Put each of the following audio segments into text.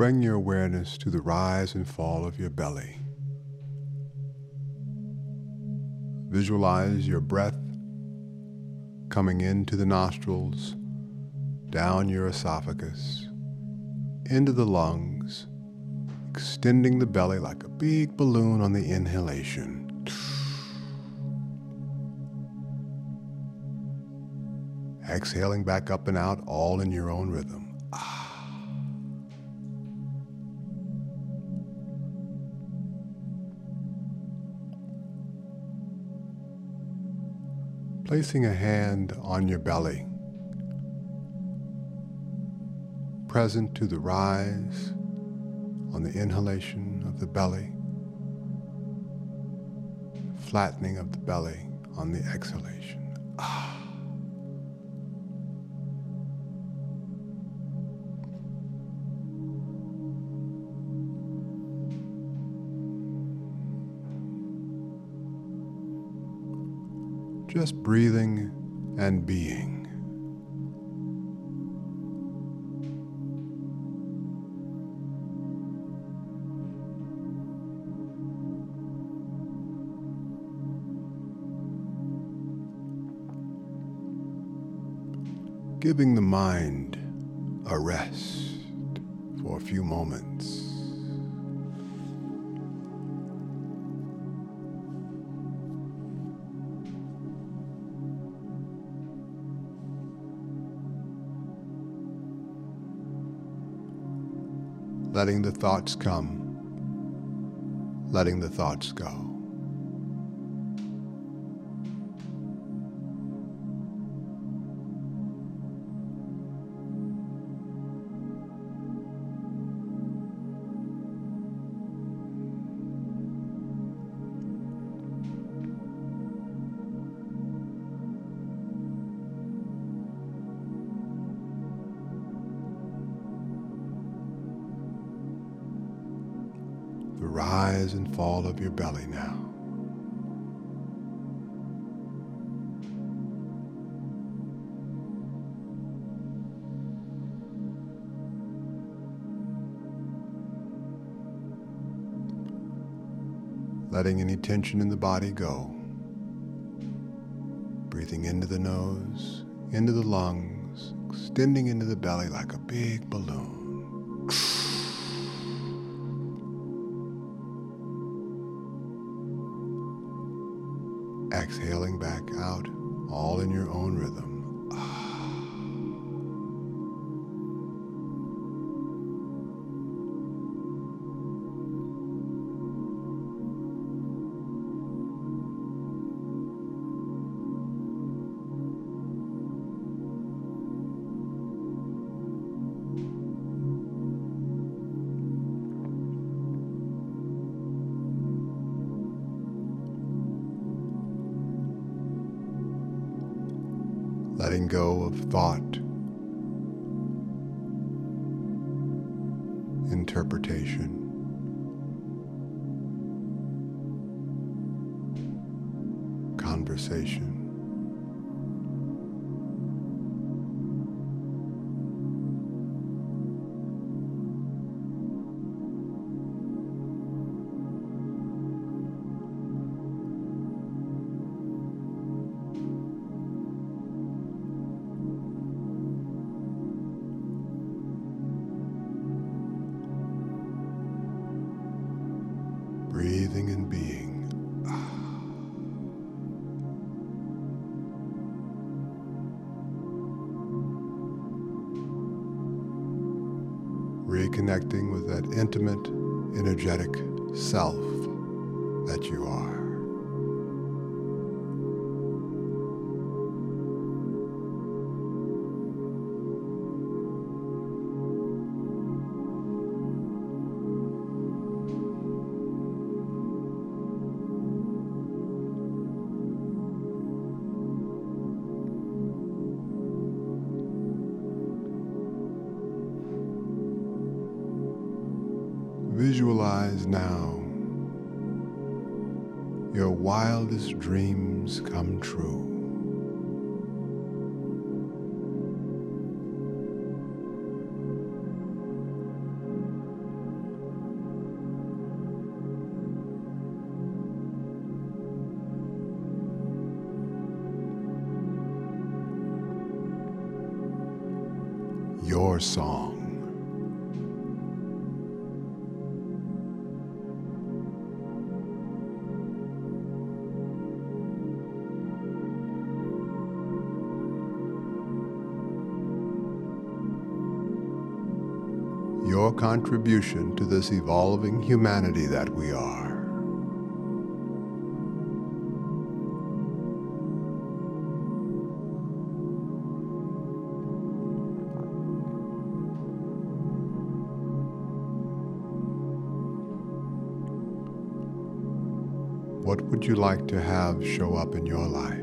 bring your awareness to the rise and fall of your belly. Visualize your breath coming into the nostrils, down your esophagus, into the lungs, extending the belly like a big balloon on the inhalation. Exhaling back up and out, all in your own rhythm. Placing a hand on your belly, present to the rise on the inhalation of the belly, flattening of the belly on the exhalation. Just breathing and being. Giving the mind a rest for a few moments. Letting the thoughts come, letting the thoughts go. The rise and fall of your belly now. Letting any tension in the body go. Breathing into the nose, into the lungs, extending into the belly like a big balloon. Exhaling back out, all in your own rhythm. Letting go of thought, interpretation, conversation. Breathing and being. Reconnecting with that intimate, energetic self that you are. Visualize now your wildest dreams come true. your song. Your contribution to this evolving humanity that we are. What would you like to have show up in your life?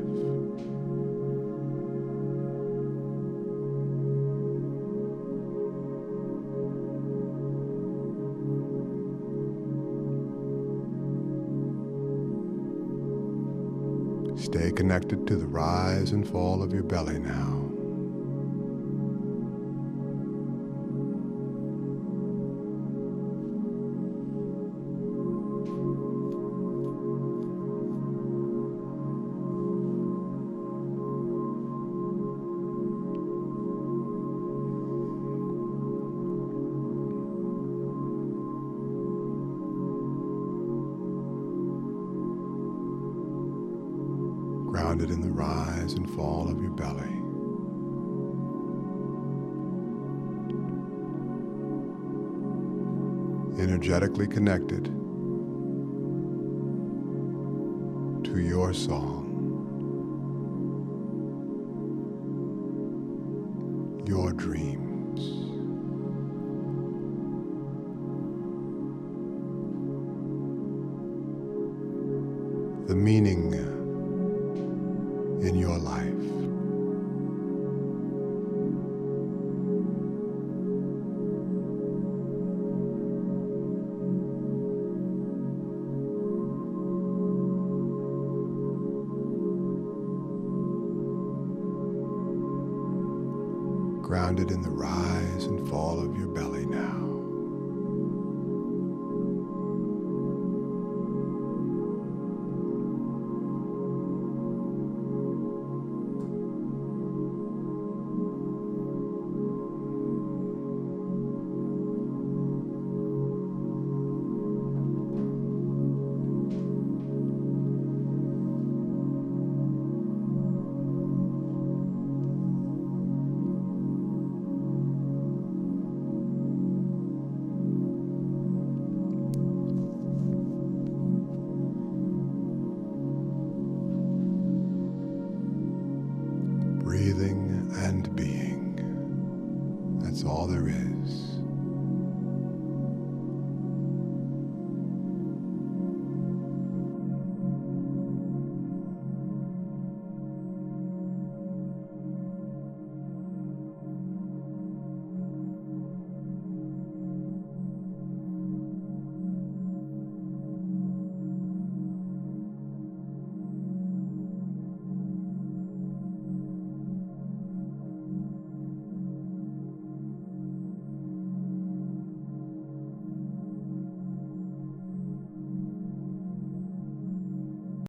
Stay connected to the rise and fall of your belly now. Grounded in the rise and fall of your belly. Energetically connected to your song, your dreams. The meaning in your life. Grounded in the rise and fall of your belly now. Breathing and being. That's all there is.